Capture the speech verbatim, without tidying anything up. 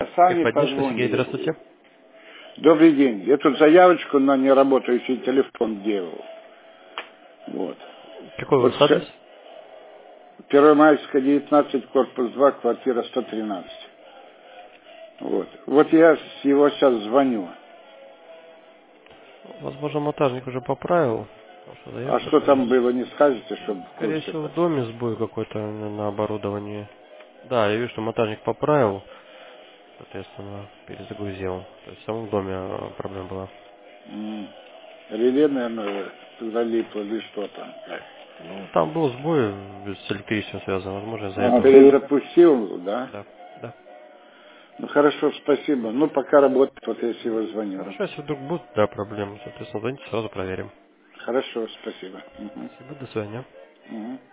Сами Техподдержка, Сергей, позвонили. здравствуйте. Добрый день. Я тут заявочку на неработающий телефон делал. Вот. Какой у Вот вас адрес? Первомайская, девятнадцать, корпус два, квартира сто тринадцать. Вот. Вот я с его сейчас звоню. Возможно, монтажник уже поправил. Потому что А заявка что там есть. было, не скажете, чтобы в Скорее курсе всего, был? в доме сбой какой-то на на оборудовании. Да, я вижу, что монтажник поправил. Соответственно, перезагрузил. То есть в самом доме а, проблема была. М. Реле, наверное, залипло или что там. Ну, там был сбой с электричеством связан. Возможно, из-за А, этого. перезапустил, да? Да, да. Ну хорошо, спасибо. Ну пока работает, вот я его звоню. Хорошо, если вдруг будут, да, проблемы, соответственно, звоните, сразу проверим. Хорошо, спасибо. Мгм. Спасибо, до свидания. Мгм.